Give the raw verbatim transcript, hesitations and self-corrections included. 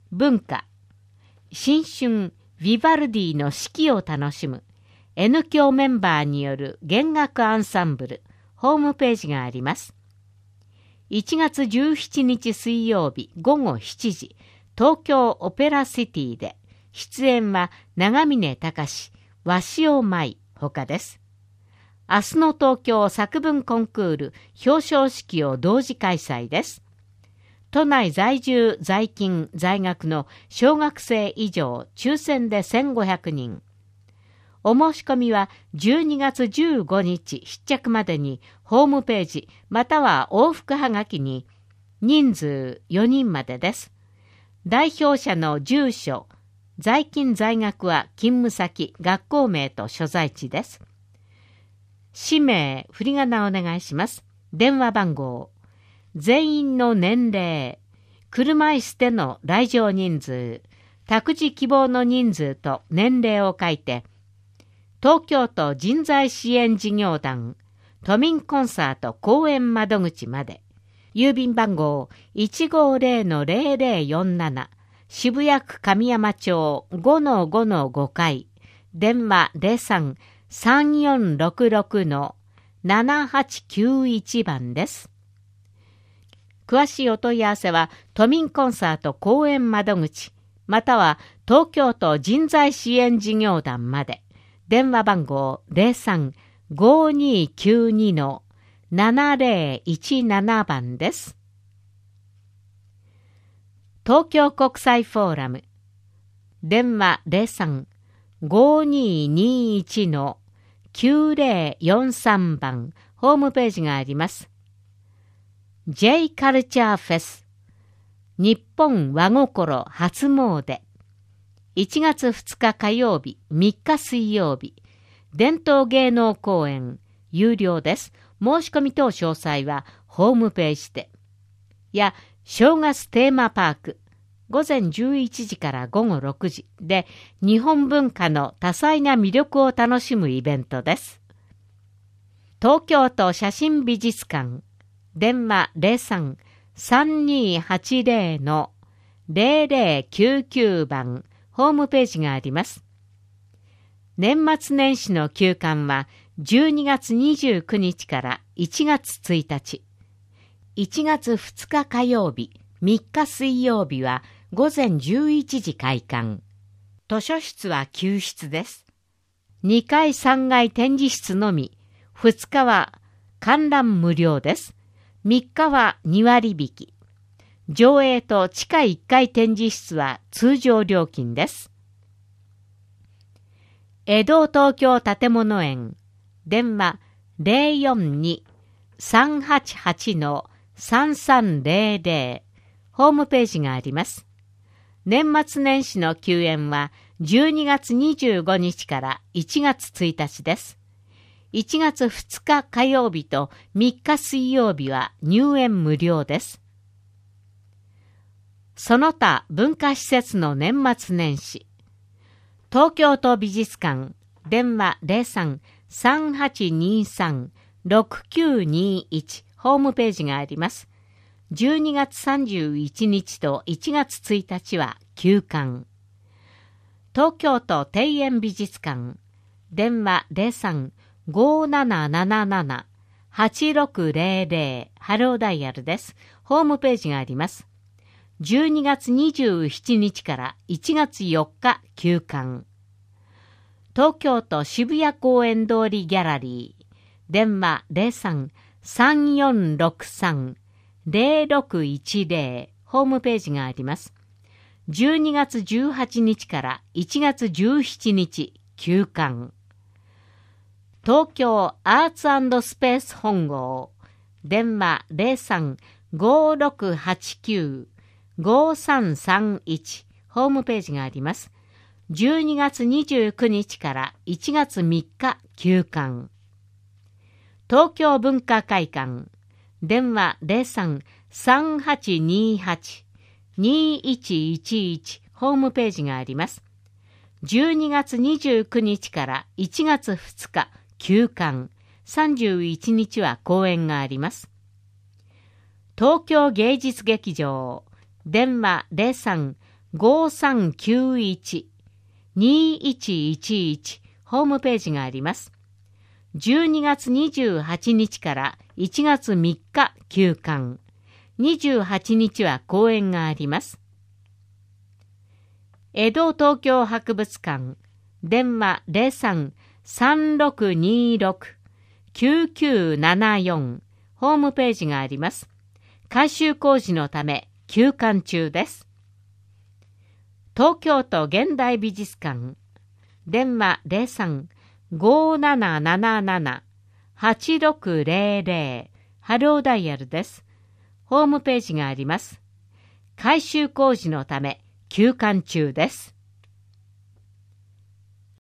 文化、新春ヴィヴァルディの四季を楽しむ N 響メンバーによる弦楽アンサンブルホームページがあります。いちがつじゅうしちにち水曜日ごごしちじ、東京オペラシティで、出演は長峰隆、鷲尾舞ほかです。明日の東京作文コンクール表彰式を同時開催です。都内在住在勤在学の小学生以上抽選でせんごひゃくにん。お申し込みはじゅうにがつじゅうごにち必着までにホームページまたは往復はがきに人数よにんまでです。代表者の住所、在勤在学は勤務先、学校名と所在地です。氏名、振り仮名お願いします。電話番号、全員の年齢、車椅子での来場人数、託児希望の人数と年齢を書いて、東京都人材支援事業団都民コンサート公演窓口まで、郵便番号 いちごぜろのぜろぜろよんなな 渋谷区神山町 ごのごのご 階、電話 ゼロさん さんよんろくろく ななはちきゅういち 番です。詳しいお問い合わせは都民コンサート公演窓口または東京都人材支援事業団まで。電話番号 ゼロさん ごにきゅうに ななぜろいちなな 番です。東京国際フォーラム電話 ゼロさん ごににいち きゅうぜろよんさん 番ホームページがあります。J カルチャーフェス日本和心初詣いちがつふつか火曜日、みっか水曜日、伝統芸能公演、有料です。申し込み等詳細はホームページで。や、正月テーマパーク、ごぜんじゅういちじからごごろくじで、日本文化の多彩な魅力を楽しむイベントです。東京都写真美術館、電話 ゼロさん さんにはちぜろ のぜろぜろきゅうきゅう 番、ホームページがあります。年末年始の休館はじゅうにがつにじゅうくにちからいちがつついたち。いちがつふつか火曜日、みっか水曜日はごぜんじゅういちじ開館。図書室は休室です。にかいさんがい展示室のみ、ふつかは観覧無料です。みっかはにわりびき。上映と地下いっかい展示室は通常料金です。江戸東京建物園、電話 ゼロよんに さんはちはち さんさんぜろぜろ、ホームページがあります。年末年始の休園はじゅうにがつにじゅうごにちからいちがつついたちです。いちがつふつか火曜日とみっか水曜日は入園無料です。その他文化施設の年末年始。東京都美術館、電話 ゼロさん さんはちにさん ろくきゅうにいち ホームページがあります。じゅうにがつさんじゅういちにちといちがつついたちは休館。東京都庭園美術館、電話 ゼロさん ごななななな はちろくぜろぜろ ハローダイヤルです。ホームページがあります。じゅうにがつにじゅうしちにちからいちがつよっか休館。東京都渋谷公園通りギャラリー、電話 ゼロさん さんよんろくさん ぜろろくいちぜろ、ホームページがあります。じゅうにがつじゅうはちにちからいちがつじゅうしちにち休館。東京アーツ&スペース本郷、電話 ゼロさん ごろくはちきゅうごさんさんいち、ホームページがあります。じゅうにがつにじゅうくにちからいちがつみっか休館。東京文化会館、電話 ゼロさん さんはちにはち にいちいちいち、ホームページがあります。じゅうにがつにじゅうくにちからいちがつふつか休館。さんじゅういちにちは公演があります。東京芸術劇場、電話 ゼロさんごさんきゅういち にいちいちいちホームページがあります。じゅうにがつにじゅうはちにちからいちがつみっか休館。にじゅうはちにちは講演があります。江戸東京博物館、電話 ゼロさん さんろくにろく きゅうきゅうななよん ホームページがあります。改修工事のため休館中です。東京都現代美術館、電話 ゼロさん ごななななな はちろくゼロゼロ ハローダイヤルです。ホームページがあります。改修工事のため休館中です。